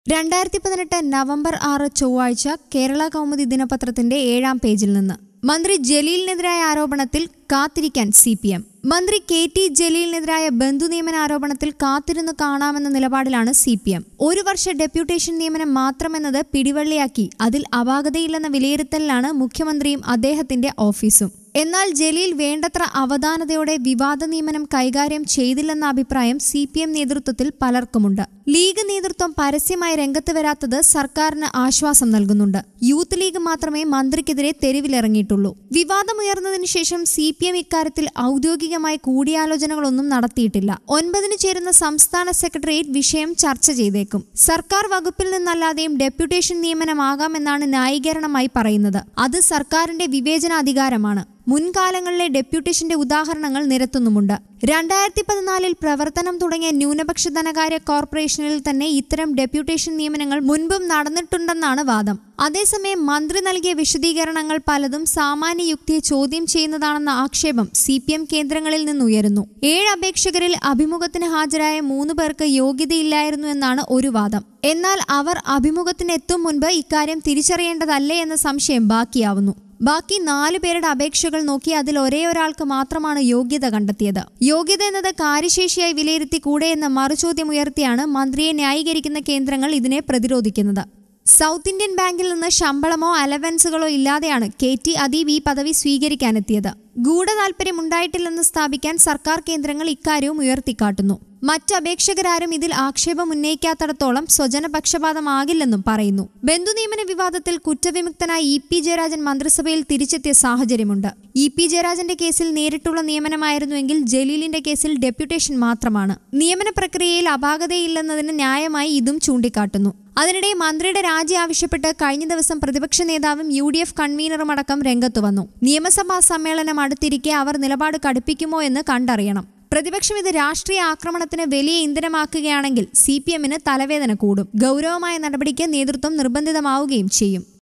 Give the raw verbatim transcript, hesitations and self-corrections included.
രണ്ടായിരത്തി പതിനെട്ട് നവംബർ ആറ് ചൊവ്വാഴ്ച കേരള കൗമുദി ദിനപത്രത്തിന്റെ ഏഴാം പേജിൽ നിന്ന് മന്ത്രി ജലീലിനെതിരായ ആരോപണത്തിൽ കാത്തിരിക്കാൻ സി പി എം. മന്ത്രി കെ ടി ജലീലിനെതിരായ ബന്ധുനിയമന ആരോപണത്തിൽ കാത്തിരുന്നു കാണാമെന്ന നിലപാടിലാണ് സി പി എം. ഒരു വർഷ ഡെപ്യൂട്ടേഷൻ നിയമനം മാത്രമെന്നത് പിടിവള്ളിയാക്കി അതിൽ അപാകതയില്ലെന്ന വിലയിരുത്തലിലാണ് മുഖ്യമന്ത്രിയും അദ്ദേഹത്തിന്റെ ഓഫീസും. എന്നാൽ ജലീൽ വേണ്ടത്ര അവധാനതയോടെ വിവാദ നിയമനം കൈകാര്യം ചെയ്തില്ലെന്ന അഭിപ്രായം സി പി എം നേതൃത്വത്തിൽ പലർക്കുമുണ്ട്. ലീഗ് നേതൃത്വം പരസ്യമായി രംഗത്ത് വരാത്തത് സർക്കാരിന് ആശ്വാസം നൽകുന്നുണ്ട്. യൂത്ത് ലീഗ് മാത്രമേ മന്ത്രിക്കെതിരെ തെരുവിലിറങ്ങിയിട്ടുള്ളൂ. വിവാദമുയർന്നതിനു ശേഷം സി പി എം ഇക്കാര്യത്തിൽ ഔദ്യോഗികമായി കൂടിയാലോചനകളൊന്നും നടത്തിയിട്ടില്ല. ഒൻപതിന് ചേരുന്ന സംസ്ഥാന സെക്രട്ടേറിയറ്റ് വിഷയം ചർച്ച ചെയ്തേക്കും. സർക്കാർ വകുപ്പിൽ നിന്നല്ലാതെയും ഡെപ്യൂട്ടേഷൻ നിയമനമാകാമെന്നാണ് ന്യായീകരണമായി പറയുന്നത്. അത് സർക്കാരിന്റെ വിവേചനാധികാരമാണ്. മുൻകാലങ്ങളിലെ ഡെപ്യൂട്ടേഷന്റെ ഉദാഹരണങ്ങൾ നിരത്തുന്നുമുണ്ട്. രണ്ടായിരത്തി പതിനാലിൽ പ്രവർത്തനം തുടങ്ങിയ ന്യൂനപക്ഷ ധനകാര്യ കോർപ്പറേഷനിൽ തന്നെ ഇത്തരം ഡെപ്യൂട്ടേഷൻ നിയമനങ്ങൾ മുൻപും നടന്നിട്ടുണ്ടെന്നാണ് വാദം. അതേസമയം മന്ത്രി നൽകിയ വിശദീകരണങ്ങൾ പലതും സാമാന്യ യുക്തിയെ ചോദ്യം ചെയ്യുന്നതാണെന്ന ആക്ഷേപം സി പി എം കേന്ദ്രങ്ങളിൽ നിന്നുയരുന്നു. ഏഴ് അപേക്ഷകരിൽ അഭിമുഖത്തിന് ഹാജരായ മൂന്ന് പേർക്ക് യോഗ്യതയില്ലായിരുന്നു എന്നാണ് ഒരു വാദം. എന്നാൽ അവർ അഭിമുഖത്തിന് എത്തും മുൻപ് ഇക്കാര്യം തിരിച്ചറിയേണ്ടതല്ലേ എന്ന സംശയം ബാക്കിയാവുന്നു. ബാക്കി നാലു പേരുടെ അപേക്ഷകൾ നോക്കി അതിൽ ഒരേ ഒരാൾക്ക് മാത്രമാണ് യോഗ്യത കണ്ടെത്തിയത്. യോഗ്യത എന്നത് കാര്യശേഷിയായി വിലയിരുത്തി കൂടെ എന്ന മറുചോദ്യം ഉയർത്തിയാണ് മന്ത്രിയെ ന്യായീകരിക്കുന്ന കേന്ദ്രങ്ങൾ ഇതിനെ പ്രതിരോധിക്കുന്നത്. സൗത്ത് ഇന്ത്യൻ ബാങ്കിൽ നിന്ന് ശമ്പളമോ അലവൻസുകളോ ഇല്ലാതെയാണ് കെ ടി അദീബ് ഈ പദവി സ്വീകരിക്കാനെത്തിയത്. ഗൂഢതാൽപര്യം ഉണ്ടായിട്ടില്ലെന്ന് സ്ഥാപിക്കാൻ സർക്കാർ കേന്ദ്രങ്ങൾ ഇക്കാര്യവും ഉയർത്തിക്കാട്ടുന്നു. മറ്റ് അപേക്ഷകരാരും ഇതിൽ ആക്ഷേപം ഉന്നയിക്കാത്തിടത്തോളം സ്വജനപക്ഷപാതമാകില്ലെന്നും പറയുന്നു. ബന്ധുനിയമന വിവാദത്തിൽ കുറ്റവിമുക്തനായി ഇ പി ജയരാജൻ മന്ത്രിസഭയിൽ തിരിച്ചെത്തിയ സാഹചര്യമുണ്ട്. ഇ പി ജയരാജന്റെ കേസിൽ നേരിട്ടുള്ള നിയമനമായിരുന്നുവെങ്കിൽ ജലീലിന്റെ കേസിൽ ഡെപ്യൂട്ടേഷൻ മാത്രമാണ്. നിയമന പ്രക്രിയയിൽ അപാകതയില്ലെന്നതിന് ന്യായമായി ഇതും ചൂണ്ടിക്കാട്ടുന്നു. അതിനിടെ മന്ത്രിയുടെ രാജി ആവശ്യപ്പെട്ട് കഴിഞ്ഞ ദിവസം പ്രതിപക്ഷ നേതാവും യു ഡി എഫ് കൺവീനറുമടക്കം രംഗത്തു വന്നു. നിയമസഭാ സമ്മേളനം അടുത്തിരിക്കെ അവർ നിലപാട് കടുപ്പിക്കുമോ എന്ന് കണ്ടറിയണം. പ്രതിപക്ഷം ഇത് രാഷ്ട്രീയ ആക്രമണത്തിന് വലിയ ഇന്ധനമാക്കുകയാണെങ്കിൽ സി പി എമ്മിന് തലവേദന കൂടും. ഗൗരവമായ നടപടിക്ക് നേതൃത്വം നിർബന്ധിതമാവുകയും ചെയ്യും.